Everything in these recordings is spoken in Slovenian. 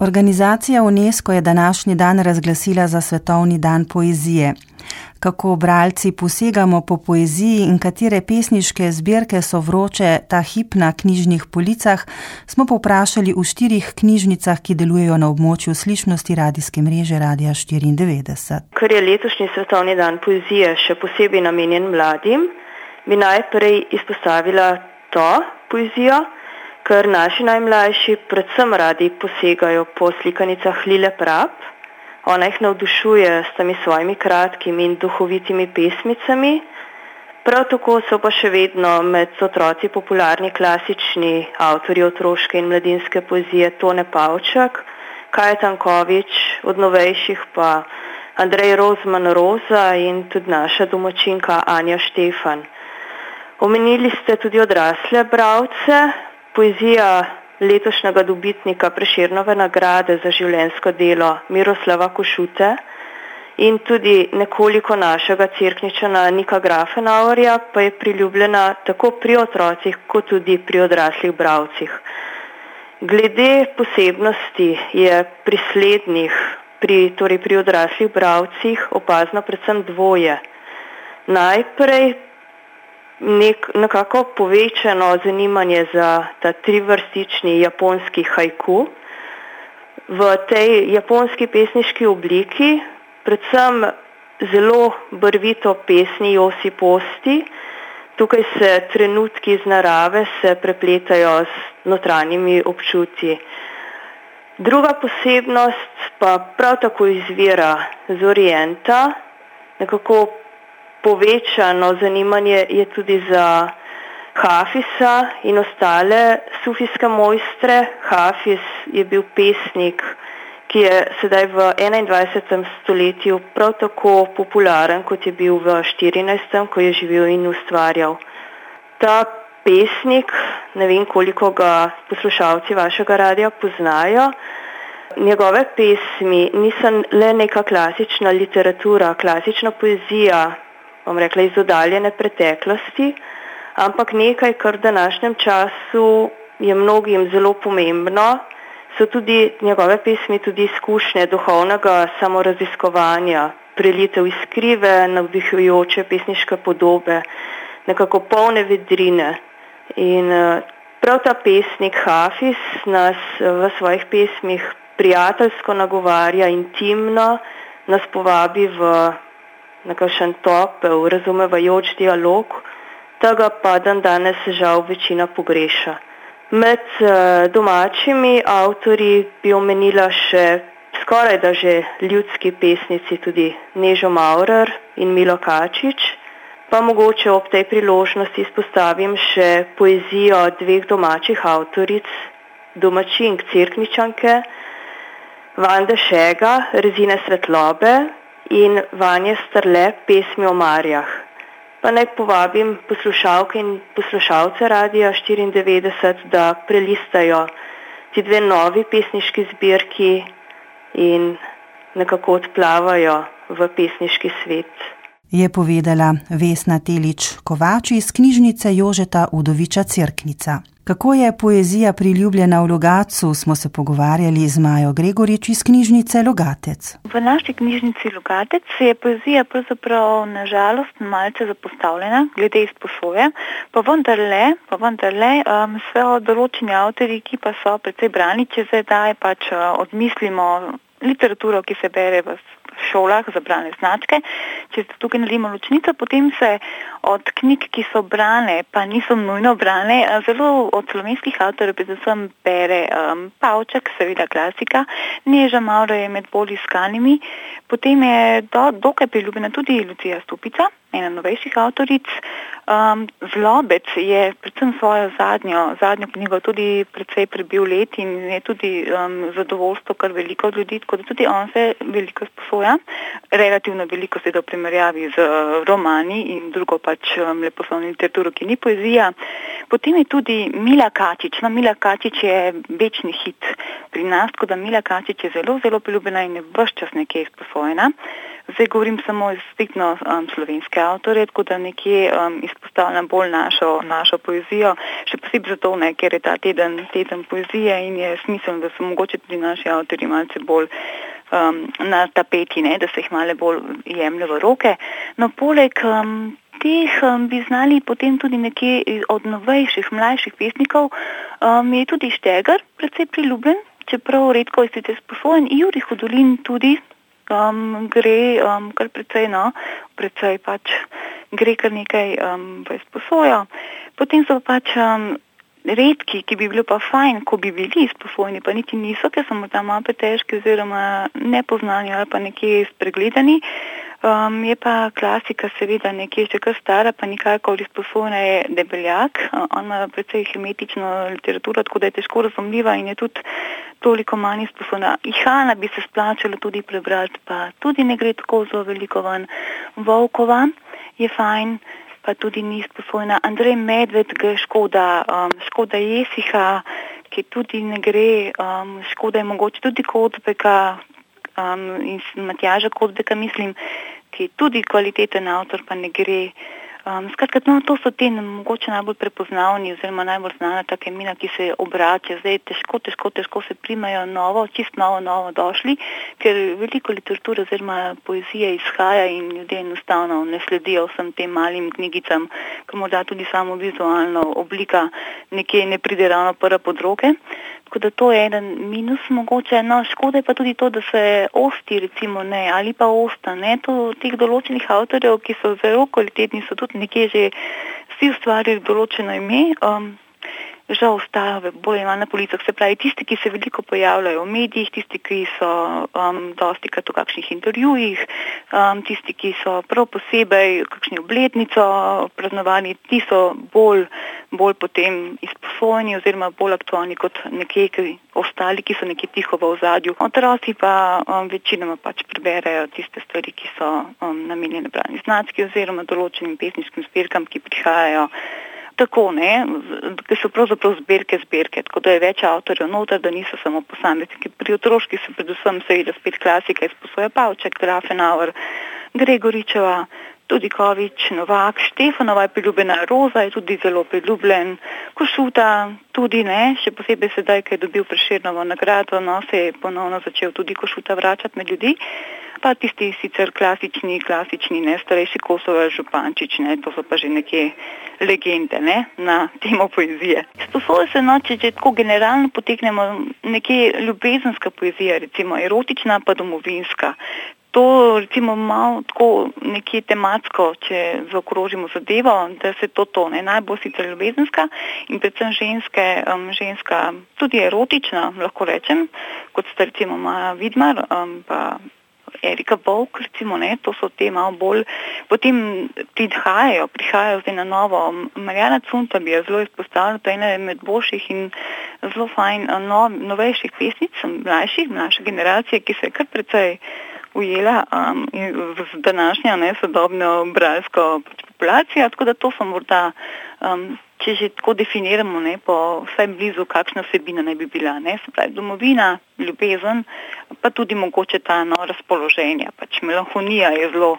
Organizacija UNESCO je današnji dan razglasila za svetovni dan poezije. Kako bralci posegamo po poeziji in katere pesniške zbirke so vroče ta hip na knjižnih policah, smo povprašali v 4 knjižnicah, ki delujejo na območju slišnosti radijske mreže Radia 94. Ker je letošnji svetovni dan poezije še posebej namenjen mladim, bi najprej izpostavila to poezijo, ker naši najmlajši predvsem radi posegajo po slikanicah Lile Prap. Ona jih navdušuje s temi svojimi kratkimi in duhovitimi pesmicami. Prav tako so pa še vedno med otroci popularni klasični avtorji otroške in mladinske poezije Tone Pavčak, Kaja Tanković, od novejših pa Andrej Rozman Roza in tudi naša domačinka Anja Štefan. Omenili ste tudi odrasle bralce. Poezija letošnjega dobitnika Prešernove nagrade za življenjsko delo Miroslava Košute in tudi nekoliko našega Cerkničana Nika Grafenauerja pa je priljubljena tako pri otrocih kot tudi pri odraslih bralcih. Glede posebnosti je pri slednjih, pri odraslih bralcih opazno predvsem dvoje. Najprej nekako povečano zanimanje za ta 3-vrstični japonski haiku. V tej japonski pesniški obliki predvsem zelo barvito pesni Josi Posti. Tukaj se trenutki iz narave se prepletajo s notranjimi občutji. Druga posebnost pa prav tako izvira z Orienta, nekako povečano zanimanje je tudi za Hafisa in ostale sufijske mojstre. Hafiz je bil pesnik, ki je sedaj v 21. stoletju prav tako popularen, kot je bil v 14. ko je živel in ustvarjal. Ta pesnik, ne vem koliko ga poslušalci vašega radia poznajo, njegove pesmi niso le neka klasična literatura, klasična poezija, bom rekla, iz oddaljene preteklosti, ampak nekaj, kar v današnjem času je mnogim zelo pomembno, so tudi njegove pesmi tudi izkušnje duhovnega samoraziskovanja, prelitev iskrive, navdihujoče pesniške podobe, nekako polne vedrine. In prav ta pesnik Hafiz nas v svojih pesmih prijateljsko nagovarja, intimno nas povabi v nekakšen topel, razumevajoč dialog, tega pa danes žal večina pogreša. Med domačimi avtorji bi omenila še skoraj da že ljudski pesnici tudi Nežo Maurer in Milo Kačič, pa mogoče ob tej priložnosti izpostavim še poezijo 2 domačih avtoric, domačink Cerkničanke, Vande Šega, Rezine svetlobe in Vanje Strle, Pesmi o Marjah. Pa naj povabim poslušalke in poslušalce Radia 94, da prelistajo ti 2 novi pesniški zbirki in nekako odplavajo v pesniški svet. Je povedala Vesna Telič Kovač iz knjižnice Jožeta Udoviča Cerknica. Kako je poezija priljubljena v Logatcu, smo se pogovarjali z Majo Gregorič iz knjižnice Logatec. V naši knjižnici Logatec je poezija pravzaprav na žalost malce zapostavljena glede izposoje, pa vendarle so določeni avtorji, ki pa so precej brani, če zdaj pač odmislimo literaturo, ki se bere v šolah za brane značke. Če tukaj naredimo ločnico, potem se od knjig, ki so brane, pa niso nujno brane, zelo od slovenskih avtorjev predvsem bere Pavčak, seveda klasika, Neža Maurer je med bolj iskanimi, potem je dokaj priljubljena tudi Lucija Stupica, ena novejših avtoric. Zlobec je predvsem svojo zadnjo knjigo tudi precej prebil let in je tudi zadovoljstvo kar veliko od ljudi, tako da tudi on se veliko sposoja, relativno veliko se v primerjavi z romani in drugo pač leposlovno literaturo, ki ni poezija. Potem je tudi Mila Kačič. No, Mila Kačič je večni hit pri nas, tako da Mila Kačič je zelo, zelo priljubljena in je ves čas nekje izposojena. Zdaj govorim samo striktno slovenske avtorje, tako da nekje izpostavljam bolj našo poezijo, še posebej zato, ker je ta teden poezije in je smiselno, da so mogoče tudi naši avtorji malce bolj na tapeti, da se jih malo bolj jemlje v roke. No, poleg teh bi znali potem tudi nekje od novejših, mlajših pesnikov, je tudi Štegar precej priljubljen, čeprav redko je sicer sposojen, Jurij Hudolin tudi gre kar precej pač gre kar nekaj v izposojo. Potem so pač redki, ki bi bilo pa fajn, ko bi bili izposojeni, pa niti niso, ker so morda malo pretežki oziroma nepoznani ali pa nekje spregledani. Je pa klasika seveda nekje še kar stara, pa nikakor izposojena je Debeljak. On ima precej hermetično literaturo, tako da je težko razumljiva in je tudi toliko manj izposojena. Ihana bi se splačalo tudi prebrati, pa tudi ne gre tako zelo veliko ven. Volkova je fajn, pa tudi ni izposojena. Andrej Medved ga je škoda Jesiha, ki tudi ne gre, škoda je mogoče tudi Kotbeka, in Matjaža Kotbeka mislim, ki je tudi kvaliteten avtor, pa ne gre. Skratka, to so te mogoče najbolj prepoznavni oziroma najbolj znana taka imena, ki se obračajo. Zdaj težko se primajo novo došli, ker veliko literature oziroma poezije izhaja in ljudje enostavno ne sledijo vsem tem malim knjigicam, ker morda tudi samo vizualno oblika nekje ne pride ravno prva pod roke. Tako da to je eden minus mogoče. No, škoda je pa tudi to, da se Osti recimo ne, ali pa Osta, ne, to teh določenih avtorjev, ki so zelo kvalitetni, so tudi nekje že vsi ustvarili določeno ime, žal ostajajo bolj na policah. Se pravi, tisti, ki se veliko pojavljajo v medijih, tisti, ki so dostikrat v kakšnih intervjujih, tisti, ki so prav posebej kakšni obletnico praznovali, ti so bolj potem izposojeni oziroma bolj aktualni kot nekje ostali, ki so nekje tiho v ozadju. Otroci pa večinoma pač preberejo tiste stvari, ki so namenjene brani znacki oziroma določenim pesniškim zbirkam, ki prihajajo tako, ki so pravzaprav zbirke, tako da je več avtorjev noter, da niso samo posamezniki. Pri otroških so predvsem seveda spet klasika izposoja Pavček, Grafenauer, Gregoričeva, tudi Kovič, Novak, Štefanova je priljubljena, Roza je tudi zelo priljubljen, Košuta tudi ne, še posebej sedaj, ker je dobil Prešernovo nagrado, se je ponovno začel tudi Košuta vračati med ljudi. Pa tisti sicer klasični, starejši Kosovel, Župančič, to so pa že neke legende, na temo poezije. Sposoja se, če tako generalno poteknemo, nekje ljubezenska poezija, recimo erotična pa domovinska. To recimo malo tako nekje tematsko, če zaokrožimo zadevo, da se to najbolj sicer ljubezenska in predvsem ženska tudi erotična, lahko rečem, kot sta recimo Maja Vidmar, pa Erika Volk, recimo, to so te malo bolj, potem prihajajo zdaj na novo. Marjana Cunta bi je zelo izpostavila, to je ena med boljših in zelo fajn novejših pesnic, mlajše generacije, ki se je kar precej ujela z današnjo sodobno bralsko populacijo, tako da to so morda, če že tako definiramo, po vsaj blizu, kakšna vsebina naj bi bila, se pravi domovina, ljubezen, pa tudi mogoče ta razpoloženja, pač melanholija je zelo,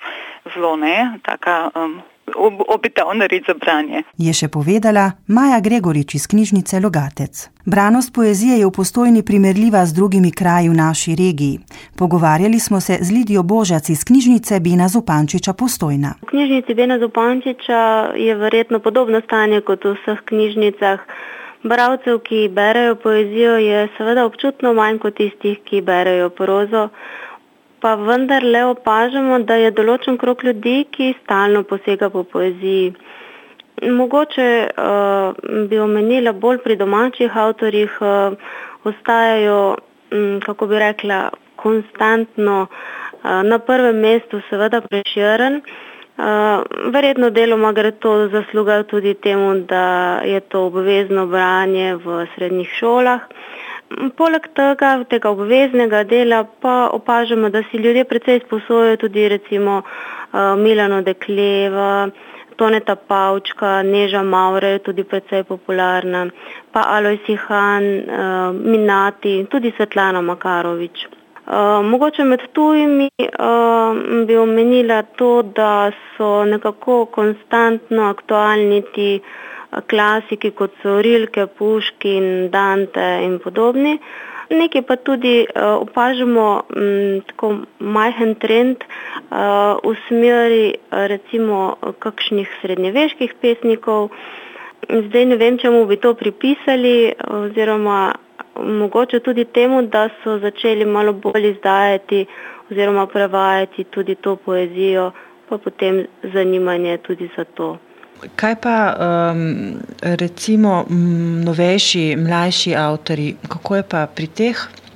taka obetavna reč za branje. Je še povedala Maja Gregorič iz knjižnice Logatec. Branost poezije je v Postojni primerljiva z drugimi kraji v naši regiji. Pogovarjali smo se z Lidijo Božac iz knjižnice Bena Zupančiča Postojna. V knjižnici Bena Zupančiča je verjetno podobno stanje kot v vseh knjižnicah. Bralcev, ki berejo poezijo, je seveda občutno manj kot tistih, ki berejo prozo, pa vendarle opažamo, da je določen krog ljudi, ki stalno posega po poeziji. Mogoče bi omenila bolj pri domačih avtorjih, ostajajo, kako bi rekla, konstantno na prvem mestu seveda Prešeren. Verjetno deloma gre to zasluga tudi temu, da je to obvezno branje v srednjih šolah. Poleg tega obveznega dela pa opažamo, da si ljudje precej izposojajo tudi recimo Milano Dekleva, Toneta Pavčka, Neža Maurer, tudi precej popularna, pa Alojz Ihan, Minati, tudi Svetlana Makarovič. Mogoče med tujimi bi omenila to, da so nekako konstantno aktualni ti klasiki, kot so Rilke, Puškin, Dante in podobni. Nekaj pa tudi opažamo tako majhen trend v smeri recimo kakšnih srednjeveških pesnikov. Zdaj ne vem, čemu bi to pripisali, oziroma mogoče tudi temu, da so začeli malo bolj izdajati oziroma prevajati tudi to poezijo, pa potem zanimanje tudi za to. Kaj pa recimo novejši, mlajši avtori, kako je pa pri teh?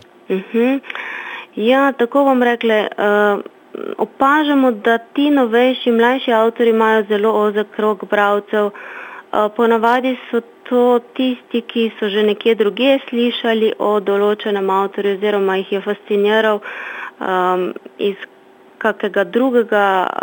Ja, tako bom rekla, opažamo, da ti novejši, mlajši avtori imajo zelo ozek krog bralcev. Ponavadi so to tisti, ki so že nekje drugje slišali o določenem avtorju oziroma jih je fasciniral iz kakega drugega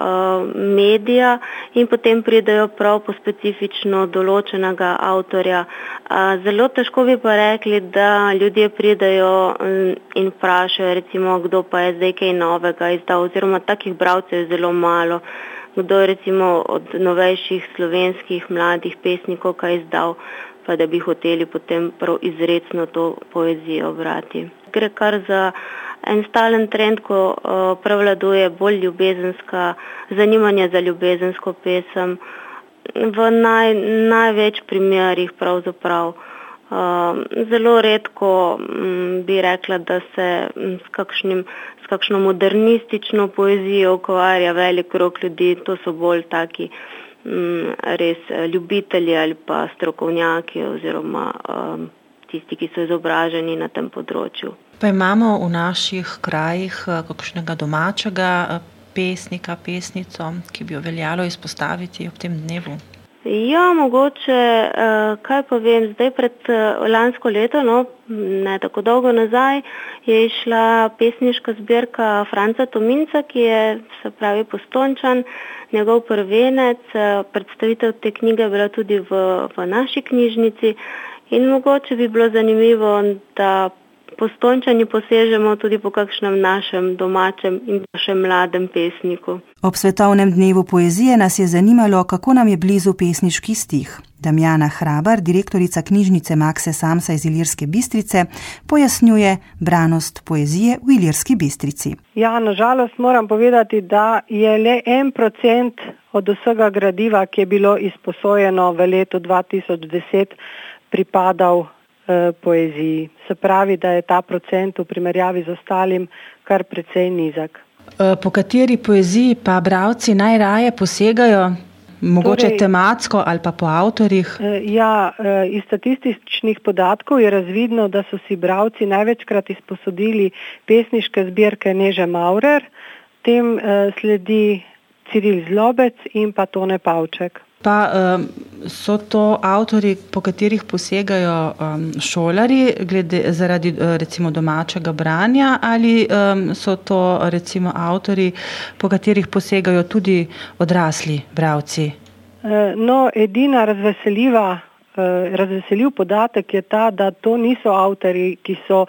medija in potem pridejo prav po specifično določenega avtorja. Zelo težko bi pa rekli, da ljudje pridejo in vprašajo, recimo, kdo pa je zdaj kaj novega izdal, oziroma takih bralcev je zelo malo. Kdo je recimo od novejših slovenskih mladih pesnikov kaj izdal, pa da bi hoteli potem prav izrecno to poezijo brati. Gre kar za en stalen trend, ko prevladuje bolj ljubezenska, zanimanje za ljubezensko pesem. V največ primerih pravzaprav. Zelo redko bi rekla, da se s kakšno modernistično poezijo ukvarja velik krog ljudi. To so bolj taki res ljubitelji ali pa strokovnjaki oziroma tisti, ki so izobraženi na tem področju. Pa imamo v naših krajih kakšnega domačega pesnika, pesnico, ki bi jo veljalo izpostaviti ob tem dnevu? Ja, mogoče, kaj pa vem, zdaj pred lansko leto, ne tako dolgo nazaj, je išla pesniška zbirka Franca Tominca, ki je, se pravi, Postojnčan, njegov prvenec. Predstavitev te knjige je bila tudi v naši knjižnici in mogoče bi bilo zanimivo, da Postojnčani posežemo tudi po kakšnem našem domačem in še mladem pesniku. Ob svetovnem dnevu poezije nas je zanimalo, kako nam je blizu pesniški stih. Damjana Hrabar, direktorica knjižnice Makse Samsa iz Ilirske Bistrice, pojasnjuje branost poezije v Ilirski Bistrici. Ja, nažalost moram povedati, da je le 1% od vsega gradiva, ki je bilo izposojeno v letu 2010, pripadal poeziji. Se pravi, da je ta procent v primerjavi z ostalim kar precej nizek. Po kateri poeziji pa bralci najraje posegajo? Mogoče tematsko ali pa po avtorjih? Ja, iz statističnih podatkov je razvidno, da so si bralci največkrat izposodili pesniške zbirke Neže Maurer, tem sledi Ciril Zlobec in pa Tone Pavček. Pa so to avtori, po katerih posegajo šolari zaradi recimo domačega branja, ali so to recimo avtori, po katerih posegajo tudi odrasli bralci? Edina razveseljiv podatek je ta, da to niso avtori, ki so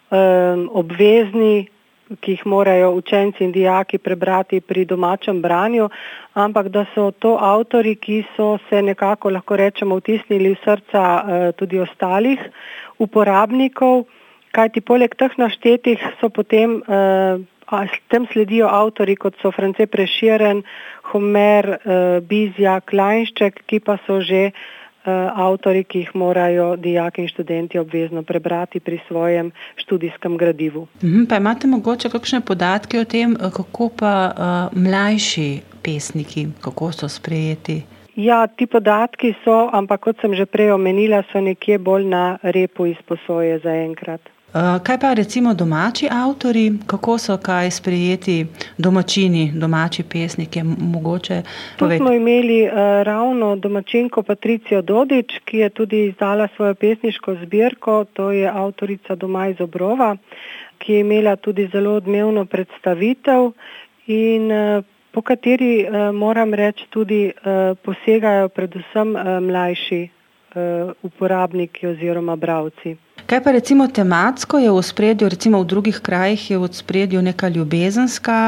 obvezni, ki jih morajo učenci in dijaki prebrati pri domačem branju, ampak da so to avtori, ki so se nekako, lahko rečemo, vtisnili v srca tudi ostalih uporabnikov, kajti poleg teh naštetih so potem tem sledijo avtori, kot so France Prešeren, Homer, Bizjak, Lajnšček, ki pa so že avtori, ki jih morajo dijaki in študenti obvezno prebrati pri svojem študijskem gradivu. Pa imate mogoče kakšne podatke o tem, kako pa mlajši pesniki, kako so sprejeti? Ja, ti podatki so, ampak kot sem že prej omenila, so nekje bolj na repu izposoje zaenkrat. Kaj pa recimo domači avtori, kako so kaj sprejeti domačini, domači pesniki, mogoče povedati? Tu smo imeli ravno domačinko Patricijo Dodič, ki je tudi izdala svojo pesniško zbirko, to je avtorica doma iz Obrova, ki je imela tudi zelo odmevno predstavitev in po kateri moram reči tudi posegajo predvsem mlajši uporabniki oziroma bralci. Kaj pa recimo tematsko je v ospredju, recimo v drugih krajih je v ospredju neka ljubezenska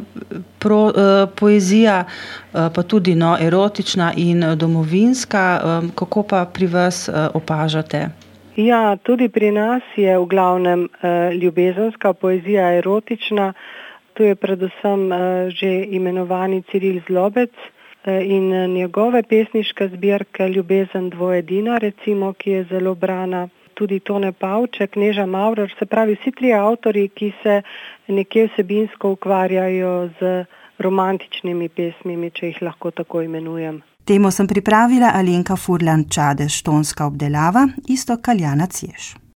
poezija, pa tudi erotična in domovinska. Kako pa pri vas opažate? Ja, tudi pri nas je v glavnem ljubezenska poezija erotična. Tu je predvsem že imenovani Ciril Zlobec in njegove pesniške zbirke Ljubezen dvoedina, recimo, ki je zelo brana. Tudi Tone Pavček, Neža Maurer, se pravi vsi trije avtorji, ki se nekje vsebinsko ukvarjajo z romantičnimi pesmimi, če jih lahko tako imenujem. Temo sem pripravila Alenka Furlan Čadež, tonska obdelava, Iztok Kaljana Cieš.